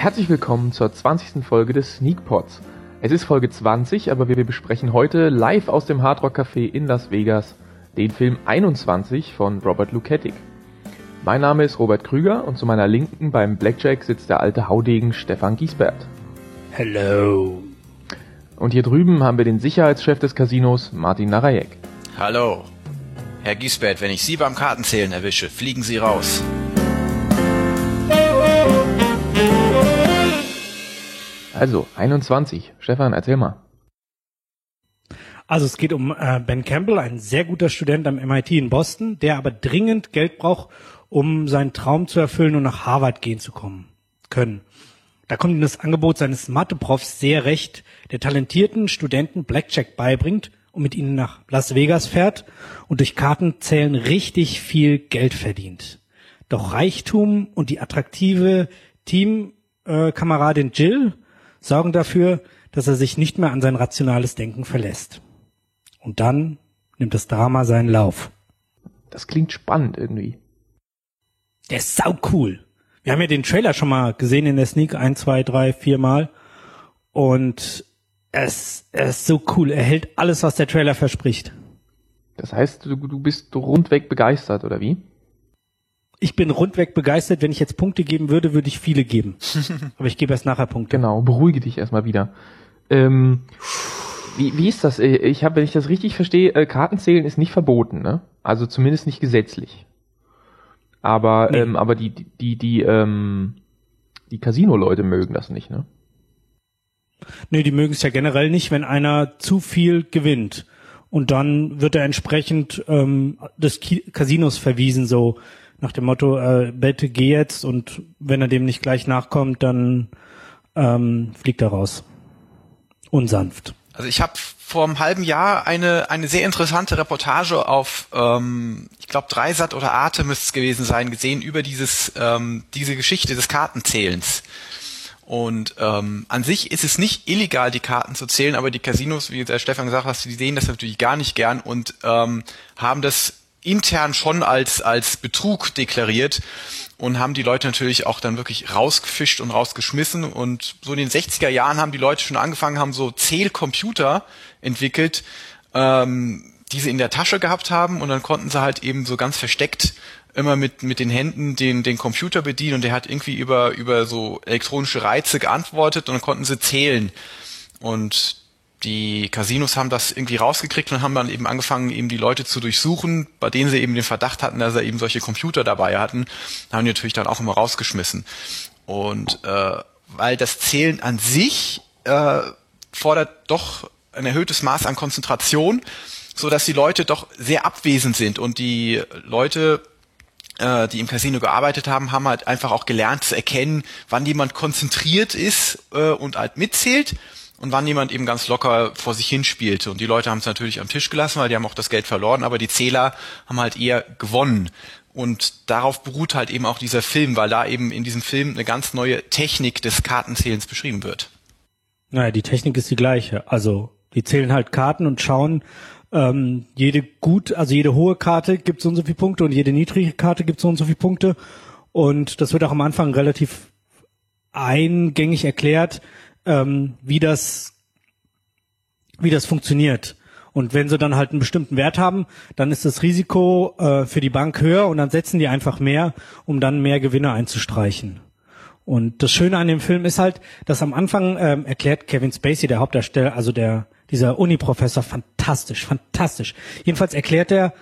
Herzlich willkommen zur 20. Folge des Sneak Pods. Es ist Folge 20, aber wir besprechen heute live aus dem Hard Rock Café in Las Vegas den Film 21 von Robert Luketic. Mein Name ist Robert Krüger und zu meiner Linken beim Blackjack sitzt der alte Haudegen Stefan Giesbert. Hello. Und hier drüben haben wir den Sicherheitschef des Casinos, Martin Narajek. Hallo. Herr Giesbert, wenn ich Sie beim Kartenzählen erwische, fliegen Sie raus. Also, 21. Stefan, erzähl mal. Also es geht um Ben Campbell, ein sehr guter Student am MIT in Boston, der aber dringend Geld braucht, um seinen Traum zu erfüllen und nach Harvard gehen zu können. Da kommt ihm das Angebot seines Mathe-Profs sehr recht, der talentierten Studenten Blackjack beibringt und mit ihnen nach Las Vegas fährt und durch Kartenzählen richtig viel Geld verdient. Doch Reichtum und die attraktive Teamkameradin Jill sorgen dafür, dass er sich nicht mehr an sein rationales Denken verlässt. Und dann nimmt das Drama seinen Lauf. Das klingt spannend irgendwie. Der ist sau cool. Wir haben ja den Trailer schon mal gesehen in der Sneak 1, 2, 3, 4 Mal. Und er ist so cool. Er hält alles, was der Trailer verspricht. Das heißt, du bist rundweg begeistert, oder wie? Ich bin rundweg begeistert. Wenn ich jetzt Punkte geben würde, würde ich viele geben. Aber ich gebe erst nachher Punkte. Genau, beruhige dich erstmal wieder. Wie ist das? Wenn ich das richtig verstehe, Kartenzählen ist nicht verboten, ne? Also zumindest nicht gesetzlich. Aber Nee. Aber die Casino-Leute mögen das nicht, ne? Nee, die mögen es ja generell nicht, wenn einer zu viel gewinnt. Und dann wird er entsprechend des Casinos verwiesen, so nach dem Motto, bitte geh jetzt, und wenn er dem nicht gleich nachkommt, dann fliegt er raus. Unsanft. Also ich habe vor einem halben Jahr eine sehr interessante Reportage auf, ich glaube, Dreisat oder Arte müsste es gewesen sein, gesehen über diese Geschichte des Kartenzählens. Und an sich ist es nicht illegal, die Karten zu zählen, aber die Casinos, wie der Stefan gesagt hat, die sehen das natürlich gar nicht gern und haben das intern schon als Betrug deklariert und haben die Leute natürlich auch dann wirklich rausgefischt und rausgeschmissen. Und so in den 60er Jahren haben die Leute schon angefangen, haben so Zählcomputer entwickelt, die sie in der Tasche gehabt haben, und dann konnten sie halt eben so ganz versteckt immer mit den Händen den Computer bedienen, und der hat irgendwie über so elektronische Reize geantwortet, und dann konnten sie zählen. Und die Casinos haben das irgendwie rausgekriegt und haben dann eben angefangen, eben die Leute zu durchsuchen, bei denen sie eben den Verdacht hatten, dass sie eben solche Computer dabei hatten, haben die natürlich dann auch immer rausgeschmissen. Und weil das Zählen an sich fordert doch ein erhöhtes Maß an Konzentration, so dass die Leute doch sehr abwesend sind, und die Leute, die im Casino gearbeitet haben, haben halt einfach auch gelernt zu erkennen, wann jemand konzentriert ist und halt mitzählt und wann jemand eben ganz locker vor sich hin spielte. Und die Leute haben es natürlich am Tisch gelassen, weil die haben auch das Geld verloren, aber die Zähler haben halt eher gewonnen. Und darauf beruht halt eben auch dieser Film, weil da eben in diesem Film eine ganz neue Technik des Kartenzählens beschrieben wird. Naja, die Technik ist die gleiche. Also die zählen halt Karten und schauen, jede hohe Karte gibt so und so viele Punkte und jede niedrige Karte gibt so und so viele Punkte. Und das wird auch am Anfang relativ eingängig erklärt, wie das funktioniert. Und wenn sie dann halt einen bestimmten Wert haben, dann ist das Risiko für die Bank höher, und dann setzen die einfach mehr, um dann mehr Gewinne einzustreichen. Und das Schöne an dem Film ist halt, dass am Anfang erklärt Kevin Spacey, der Hauptdarsteller, also dieser Uni-Professor, fantastisch. Jedenfalls erklärt er,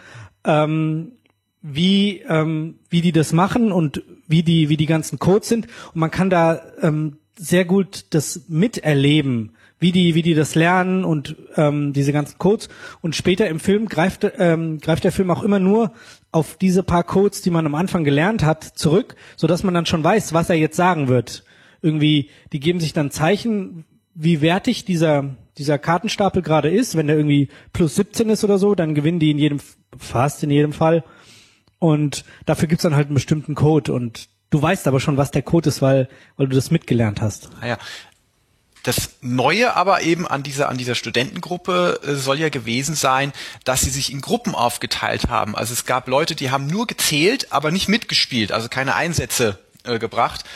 wie die das machen und wie die ganzen Codes sind. Und man kann da sehr gut das miterleben, wie die das lernen und diese ganzen Codes. Und später im Film greift der Film auch immer nur auf diese paar Codes, die man am Anfang gelernt hat, zurück, so dass man dann schon weiß, was er jetzt sagen wird. Irgendwie, die geben sich dann Zeichen, wie wertig dieser Kartenstapel gerade ist. Wenn der irgendwie plus 17 ist oder so, dann gewinnen die fast in jedem Fall. Und dafür gibt's dann halt einen bestimmten Code, und du weißt aber schon, was der Code ist, weil du das mitgelernt hast. Naja. Das Neue aber eben an dieser Studentengruppe soll ja gewesen sein, dass sie sich in Gruppen aufgeteilt haben. Also es gab Leute, die haben nur gezählt, aber nicht mitgespielt, also keine Einsätze gebracht.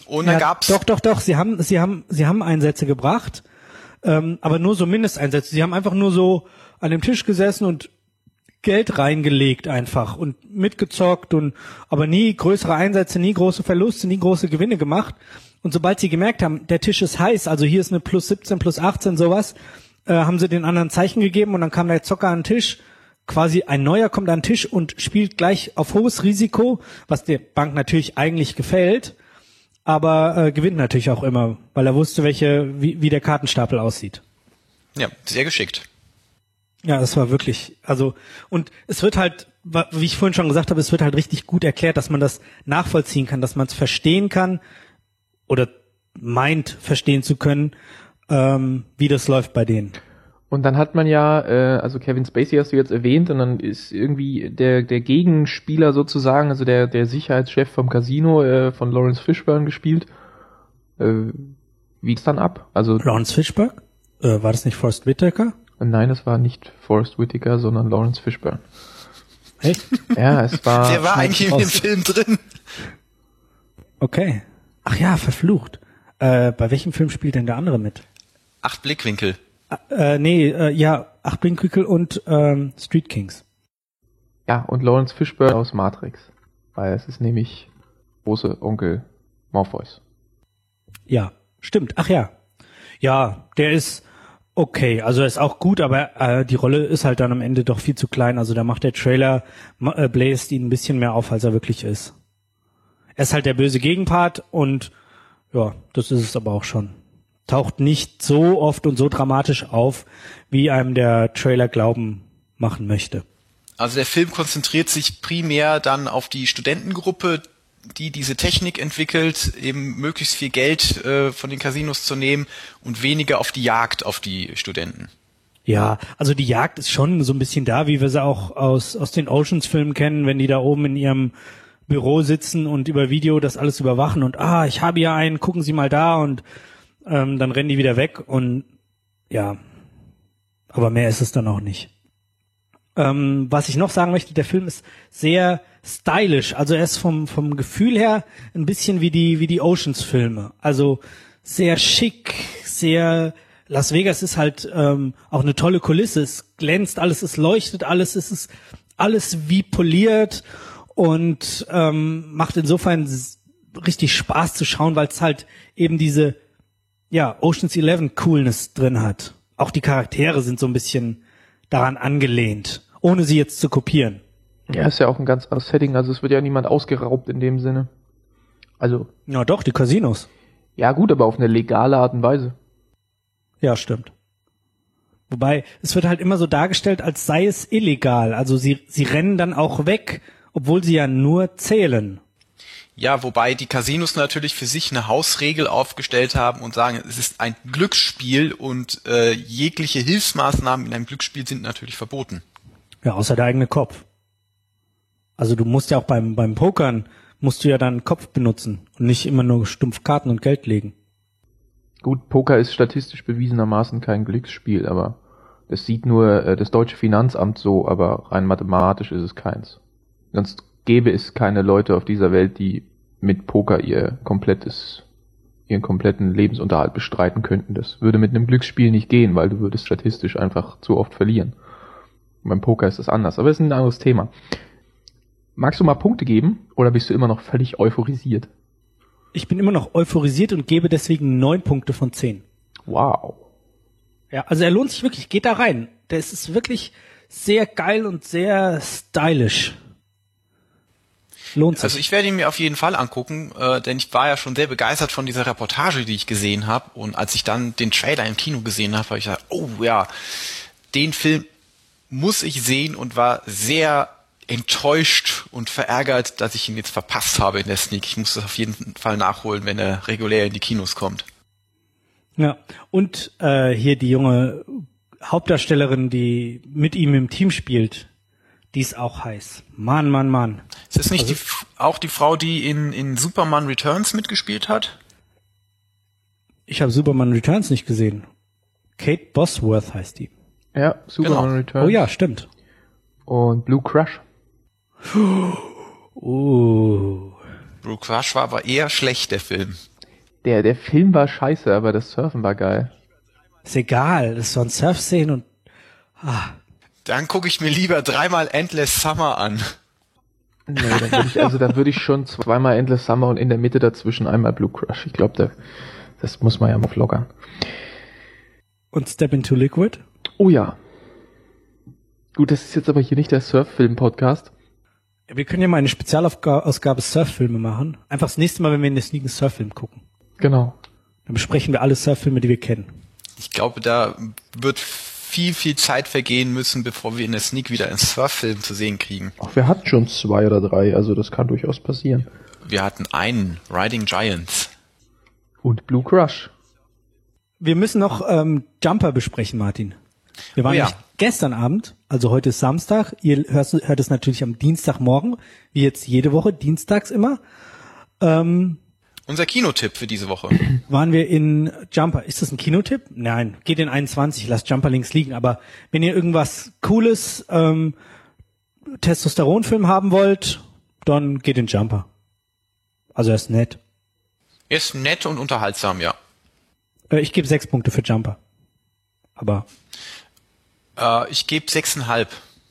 Und dann gab's... Doch, sie haben Einsätze gebracht, aber nur so Mindesteinsätze. Sie haben einfach nur so an dem Tisch gesessen und Geld reingelegt einfach und mitgezockt aber nie größere Einsätze, nie große Verluste, nie große Gewinne gemacht. Und sobald sie gemerkt haben, der Tisch ist heiß, also hier ist eine plus 17, plus 18, sowas, haben sie den anderen Zeichen gegeben und dann kam der Zocker an den Tisch, quasi ein Neuer kommt an den Tisch und spielt gleich auf hohes Risiko, was der Bank natürlich eigentlich gefällt, aber gewinnt natürlich auch immer, weil er wusste, wie der Kartenstapel aussieht. Ja, sehr geschickt. Ja, das war wirklich, und es wird halt, wie ich vorhin schon gesagt habe, es wird halt richtig gut erklärt, dass man das nachvollziehen kann, dass man es verstehen kann oder meint, verstehen zu können, wie das läuft bei denen. Und dann hat man ja, also Kevin Spacey hast du jetzt erwähnt, und dann ist irgendwie der Gegenspieler sozusagen, also der Sicherheitschef vom Casino, von Lawrence Fishburne gespielt. Wie geht's dann ab? Also Lawrence Fishburne? War das nicht Forrest Whitaker? Nein, es war nicht Forrest Whitaker, sondern Lawrence Fishburne. Echt? Ja, es war... Der war eigentlich in dem Film drin. Okay. Ach ja, verflucht. Bei welchem Film spielt denn der andere mit? 8 Blickwinkel. 8 Blickwinkel und Street Kings. Ja, und Lawrence Fishburne aus Matrix. Weil es ist nämlich große Onkel Morpheus. Ja, stimmt. Ach ja. Ja, der ist okay. Also er ist auch gut, aber die Rolle ist halt dann am Ende doch viel zu klein. Also da macht der Trailer, bläst ihn ein bisschen mehr auf, als er wirklich ist. Er ist halt der böse Gegenpart und ja, das ist es aber auch schon. Taucht nicht so oft und so dramatisch auf, wie einem der Trailer glauben machen möchte. Also der Film konzentriert sich primär dann auf die Studentengruppe, die diese Technik entwickelt, eben möglichst viel Geld von den Casinos zu nehmen und weniger auf die Jagd auf die Studenten. Ja, also die Jagd ist schon so ein bisschen da, wie wir sie auch aus den Oceans-Filmen kennen, wenn die da oben in ihrem Büro sitzen und über Video das alles überwachen und ich habe hier einen, gucken Sie mal da und dann rennen die wieder weg und ja, aber mehr ist es dann auch nicht. Was ich noch sagen möchte, der Film ist sehr stylisch, also er ist vom Gefühl her ein bisschen wie die Oceans-Filme, also sehr schick, sehr, Las Vegas ist halt auch eine tolle Kulisse, es glänzt alles, es leuchtet alles, es ist alles wie poliert und macht insofern richtig Spaß zu schauen, weil es halt eben diese Ocean's 11 Coolness drin hat. Auch die Charaktere sind so ein bisschen daran angelehnt, ohne sie jetzt zu kopieren. Ja, ist ja auch ein ganz anderes Setting, also es wird ja niemand ausgeraubt in dem Sinne. Also. Ja doch, die Casinos. Ja gut, aber auf eine legale Art und Weise. Ja, stimmt. Wobei, es wird halt immer so dargestellt, als sei es illegal. Also sie rennen dann auch weg, obwohl sie ja nur zählen. Ja, wobei die Casinos natürlich für sich eine Hausregel aufgestellt haben und sagen, es ist ein Glücksspiel und jegliche Hilfsmaßnahmen in einem Glücksspiel sind natürlich verboten. Ja, außer der eigene Kopf. Also du musst ja auch beim Pokern, musst du ja deinen Kopf benutzen und nicht immer nur stumpf Karten und Geld legen. Gut, Poker ist statistisch bewiesenermaßen kein Glücksspiel, aber das sieht nur das deutsche Finanzamt so, aber rein mathematisch ist es keins. Sonst gäbe es keine Leute auf dieser Welt, die mit Poker ihren kompletten Lebensunterhalt bestreiten könnten. Das würde mit einem Glücksspiel nicht gehen, weil du würdest statistisch einfach zu oft verlieren. Und beim Poker ist das anders, aber es ist ein anderes Thema. Magst du mal Punkte geben oder bist du immer noch völlig euphorisiert? Ich bin immer noch euphorisiert und gebe deswegen 9 Punkte von 10. Wow. Ja, also er lohnt sich wirklich, geht da rein. Der ist wirklich sehr geil und sehr stylisch. Lohnt sich. Also ich werde ihn mir auf jeden Fall angucken, denn ich war ja schon sehr begeistert von dieser Reportage, die ich gesehen habe. Und als ich dann den Trailer im Kino gesehen habe, habe ich gesagt, oh ja, den Film muss ich sehen und war sehr enttäuscht und verärgert, dass ich ihn jetzt verpasst habe in der Sneak. Ich muss das auf jeden Fall nachholen, wenn er regulär in die Kinos kommt. Ja, und hier die junge Hauptdarstellerin, die mit ihm im Team spielt, die ist auch heiß. Mann. Ist das nicht auch die Frau, die in Superman Returns mitgespielt hat? Ich habe Superman Returns nicht gesehen. Kate Bosworth heißt die. Ja, Superman Returns. Oh ja, stimmt. Und Blue Crush. Blue Crush war aber eher schlecht, der Film. Der Film war scheiße, aber das Surfen war geil. Ist egal, das ist so ein Surf-Szene und Dann gucke ich mir lieber 3-mal Endless Summer an. Nee, dann würde ich schon 2-mal Endless Summer und in der Mitte dazwischen einmal Blue Crush. Ich glaube, das muss man ja mal vloggern. Und Step into Liquid? Oh ja. Gut, das ist jetzt aber hier nicht der Surf-Film-Podcast. Wir können ja mal eine Spezialausgabe Surf-Filme machen. Einfach das nächste Mal, wenn wir in der Sneak einen Surf-Film gucken. Genau. Dann besprechen wir alle Surf-Filme, die wir kennen. Ich glaube, da wird viel Zeit vergehen müssen, bevor wir in der Sneak wieder einen Surf-Film zu sehen kriegen. Ach, wir hatten schon 2 oder 3, also das kann durchaus passieren. Wir hatten einen, Riding Giants. Und Blue Crush. Wir müssen noch Jumper besprechen, Martin. Wir waren nämlich gestern Abend, also heute ist Samstag, ihr hört es natürlich am Dienstagmorgen, wie jetzt jede Woche, dienstags immer. Unser Kinotipp für diese Woche. Waren wir in Jumper. Ist das ein Kinotipp? Nein, geht in 21, lasst Jumper links liegen. Aber wenn ihr irgendwas Cooles, Testosteronfilm haben wollt, dann geht in Jumper. Also er ist nett. Er ist nett und unterhaltsam, ja. Ich gebe 6 Punkte für Jumper. Aber ich gebe 6,5.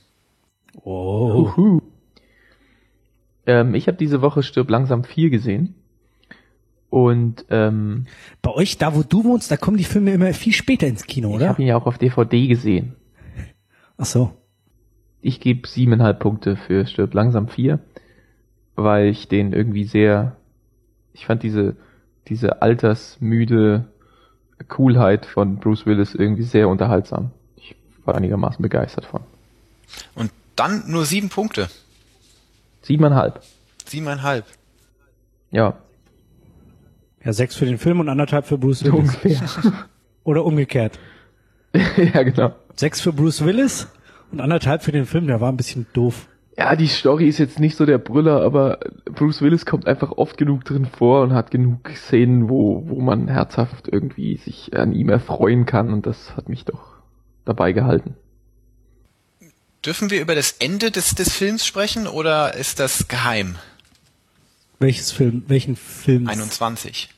oh. Ich habe diese Woche Stirb langsam 4 gesehen. Und Bei euch, da wo du wohnst, da kommen die Filme immer viel später ins Kino, ich oder? habe ihn ja auch auf DVD gesehen. Ach so. Ich gebe 7,5 Punkte für Stirb langsam 4, weil ich den irgendwie ich fand diese altersmüde Coolheit von Bruce Willis irgendwie sehr unterhaltsam. Ich war einigermaßen begeistert von. Und dann nur 7 Punkte. 7,5. 7,5. Ja. Ja, 6 für den Film und 1,5 für Bruce Willis. Ungefähr. Oder umgekehrt. Ja, genau. 6 für Bruce Willis und 1,5 für den Film, der war ein bisschen doof. Ja, die Story ist jetzt nicht so der Brüller, aber Bruce Willis kommt einfach oft genug drin vor und hat genug Szenen, wo man herzhaft irgendwie sich an ihm erfreuen kann, und das hat mich doch dabei gehalten. Dürfen wir über das Ende des Films sprechen oder ist das geheim? Welchen Film? 21.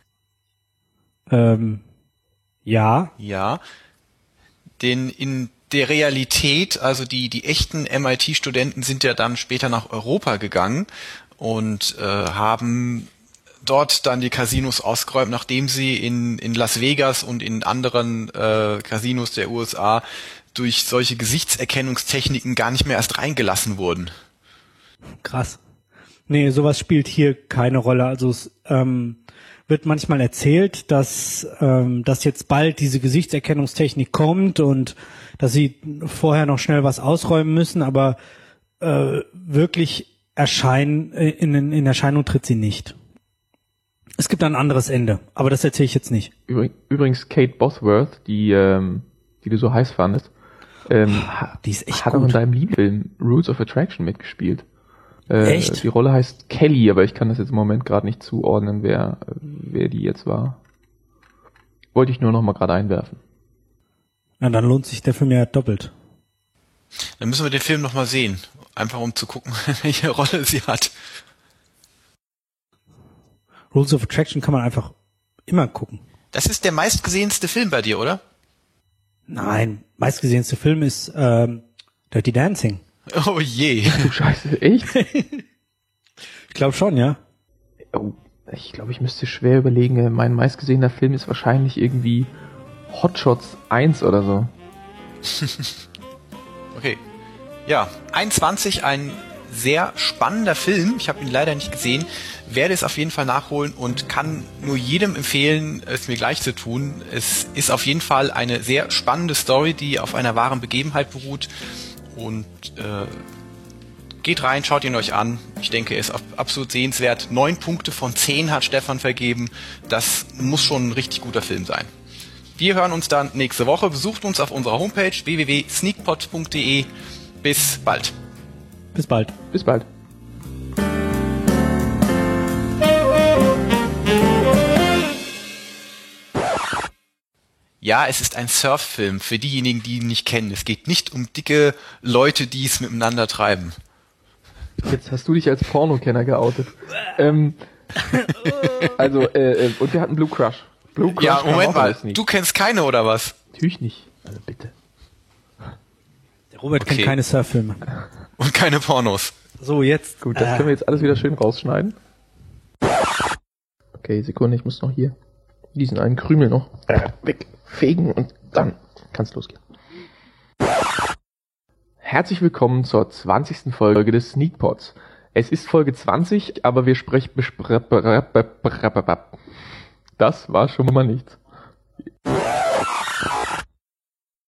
Ja. Ja. Den in der Realität, also die echten MIT-Studenten sind ja dann später nach Europa gegangen und haben dort dann die Casinos ausgeräumt, nachdem sie in Las Vegas und in anderen Casinos der USA durch solche Gesichtserkennungstechniken gar nicht mehr erst reingelassen wurden. Krass. Nee, sowas spielt hier keine Rolle. Also es wird manchmal erzählt, dass jetzt bald diese Gesichtserkennungstechnik kommt und dass sie vorher noch schnell was ausräumen müssen, aber wirklich in Erscheinung tritt sie nicht. Es gibt ein anderes Ende, aber das erzähle ich jetzt nicht. Übrigens Kate Bosworth, die du so heiß fandest, die ist echt hat gut. auch in deinem Lieblingsfilm Rules of Attraction mitgespielt. Echt? Die Rolle heißt Kelly, aber ich kann das jetzt im Moment gerade nicht zuordnen, wer die jetzt war. Wollte ich nur noch mal gerade einwerfen. Na, dann lohnt sich der Film ja doppelt. Dann müssen wir den Film nochmal sehen, einfach um zu gucken, welche Rolle sie hat. Rules of Attraction kann man einfach immer gucken. Das ist der meistgesehenste Film bei dir, oder? Nein, meistgesehenste Film ist Dirty Dancing. Oh je. Du Scheiße, echt? Ich glaube schon, ja. Oh, ich glaube, ich müsste schwer überlegen. Mein meistgesehener Film ist wahrscheinlich irgendwie Hot Shots 1 oder so. Okay. Ja, 21, ein sehr spannender Film. Ich habe ihn leider nicht gesehen, werde es auf jeden Fall nachholen und kann nur jedem empfehlen, es mir gleich zu tun. Es ist auf jeden Fall eine sehr spannende Story, die auf einer wahren Begebenheit beruht. Und geht rein, schaut ihn euch an. Ich denke, er ist absolut sehenswert. 9 Punkte von 10 hat Stefan vergeben. Das muss schon ein richtig guter Film sein. Wir hören uns dann nächste Woche. Besucht uns auf unserer Homepage www.sneakpot.de. Bis bald. Bis bald. Bis bald. Ja, es ist ein Surffilm für diejenigen, die ihn nicht kennen. Es geht nicht um dicke Leute, die es miteinander treiben. Jetzt hast du dich als Pornokenner geoutet. Also, und wir hatten Blue Crush. Blue Crush Ja, kam Moment auch mal, alles nicht. du kennst keine oder was? Natürlich nicht. Also bitte. Der Robert Okay. kennt keine Surffilme. Und keine Pornos. So, jetzt. Gut, das können wir jetzt alles wieder schön rausschneiden. Okay, Sekunde, ich muss noch hier diesen einen Krümel noch wegfegen und dann kann's losgehen. Herzlich willkommen zur 20. Folge des Sneakpods. Es ist Folge 20, aber wir sprechen... Das war schon mal nichts.